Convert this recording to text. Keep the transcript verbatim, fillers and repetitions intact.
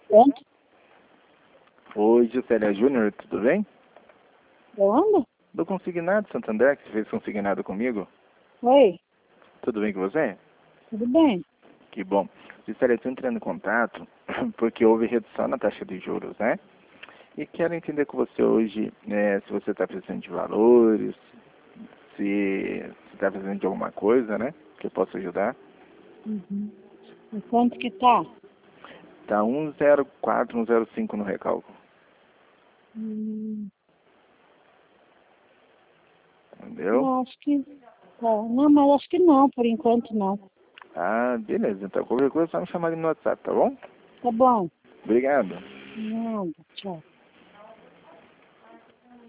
Quanto? Oi, Juscelia Júnior, tudo bem? De onde? Do Consignado Santander, que você fez consignado comigo. Oi, Tudo bem com você? tudo bem? Que bom. Juscelia, estou entrando em contato porque houve redução na taxa de juros, né? E quero entender com você hoje né, se você está precisando de valores, se está precisando de alguma coisa, né? Que eu possa ajudar. Uhum. E quanto que tá? Tá um zero quatro, um zero cinco no recálculo. Hum, Entendeu? eu acho que tá. Não, mas acho que não, por enquanto não. Ah, beleza. Então qualquer coisa é só me chamar ali no WhatsApp, tá bom? Tá bom. Obrigado. Nada, tchau.